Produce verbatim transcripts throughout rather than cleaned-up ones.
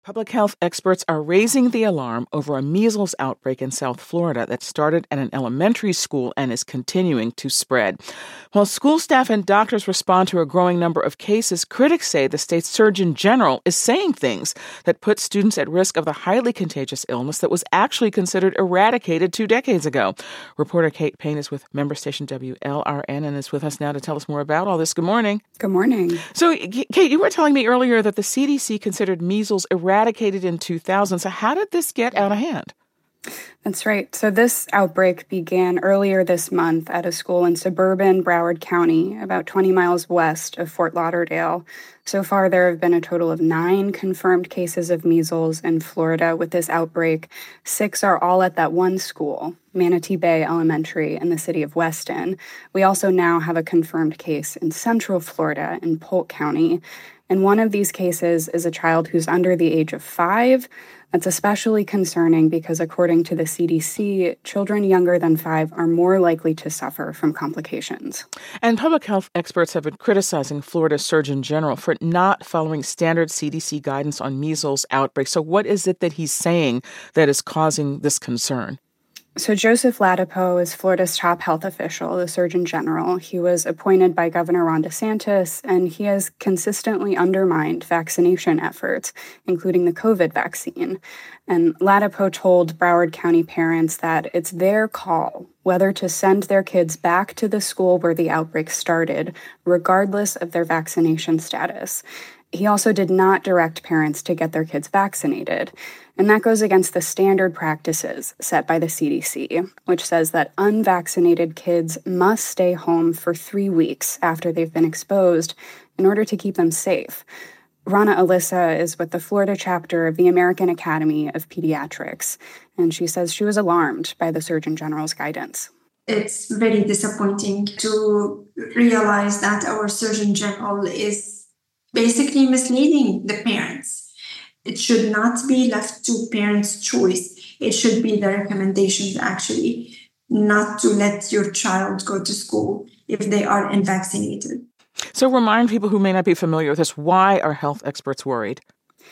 Public health experts are raising the alarm over a measles outbreak in South Florida that started at an elementary school and is continuing to spread. While school staff and doctors respond to a growing number of cases, critics say the state's Surgeon General is saying things that put students at risk of the highly contagious illness that was actually considered eradicated two decades ago. Reporter Kate Payne is with member station W L R N and is with us now to tell us more about all this. Good morning. Good morning. So, Kate, you were telling me earlier that the C D C considered measles eradicated in two thousand. So how did this get out of hand? That's right. So this outbreak began earlier this month at a school in suburban Broward County, about twenty miles west of Fort Lauderdale. So far, there have been a total of nine confirmed cases of measles in Florida with this outbreak. Six are all at that one school, Manatee Bay Elementary in the city of Weston. We also now have a confirmed case in Central Florida in Polk County. And one of these cases is a child who's under the age of five. That's especially concerning because, according to the C D C, children younger than five are more likely to suffer from complications. And public health experts have been criticizing Florida's Surgeon General for not following standard C D C guidance on measles outbreaks. So what is it that he's saying that is causing this concern? So Joseph Ladapo is Florida's top health official, the Surgeon General. He was appointed by Governor Ron DeSantis, and he has consistently undermined vaccination efforts, including the COVID vaccine. And Ladapo told Broward County parents that it's their call whether to send their kids back to the school where the outbreak started, regardless of their vaccination status. He also did not direct parents to get their kids vaccinated. And that goes against the standard practices set by the C D C, which says that unvaccinated kids must stay home for three weeks after they've been exposed in order to keep them safe. Rana Alyssa is with the Florida chapter of the American Academy of Pediatrics, and she says she was alarmed by the Surgeon General's guidance. It's very disappointing to realize that our Surgeon General is basically misleading the parents. It should not be left to parents' choice. It should be the recommendations, actually, not to let your child go to school if they are unvaccinated. So remind people who may not be familiar with this, why are health experts worried?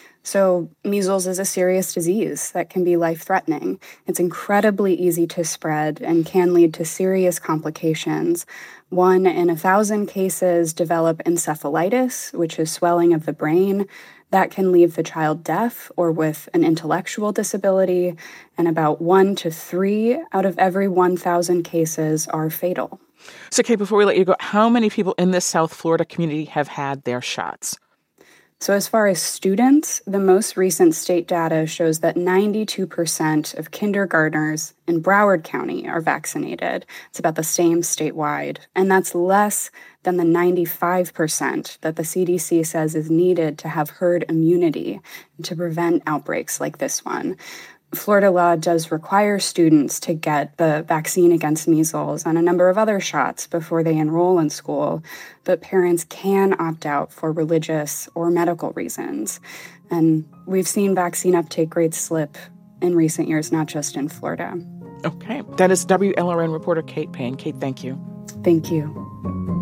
So measles is a serious disease that can be life-threatening. It's incredibly easy to spread and can lead to serious complications. One in a thousand cases develop encephalitis, which is swelling of the brain. That can leave the child deaf or with an intellectual disability. And about one to three out of every one thousand cases are fatal. So, Kate, before we let you go, how many people in this South Florida community have had their shots? So as far as students, the most recent state data shows that ninety-two percent of kindergartners in Broward County are vaccinated. It's about the same statewide. And that's less than the ninety-five percent that the C D C says is needed to have herd immunity and to prevent outbreaks like this one. Florida law does require students to get the vaccine against measles and a number of other shots before they enroll in school, but parents can opt out for religious or medical reasons. And we've seen vaccine uptake rates slip in recent years, not just in Florida. Okay. That is W L R N reporter Kate Payne. Kate, thank you. Thank you.